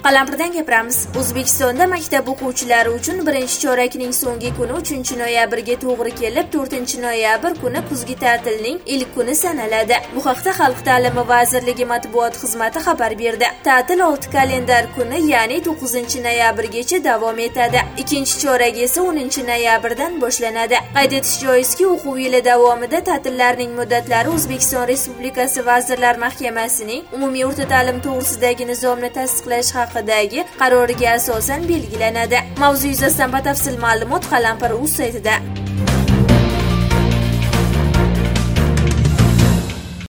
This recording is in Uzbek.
Qalampirdan gapiramiz. O'zbekistonda maktab o'quvchilari uchun birinchi chorakning so'nggi kuni 3-noyabrga to'g'ri kelib, 4-noyabr kuni kuzgi ta'tilning ilk kuni sanaladi. Bu haqda Xalq ta'limi vazirligi matbuot xizmati xabar berdi. Ta'til 6 kalendar kuni, ya'ni 9-noyabrgacha davom etadi. Ikkinchi chorak esa 10-noyabrdan boshlanadi. Qayd etish joizki, o'quv yili davomida ta'tillarning muddatlari O'zbekiston Respublikasi Vazirlar Mahkamasining umumiy o'rta ta'lim to'g'risidagi nizomni tasdiqlash haqidagi qaroriga asosan belgilanadi. Mavzu yuzasidan batafsil ma'lumot Qalampir.uz saytida.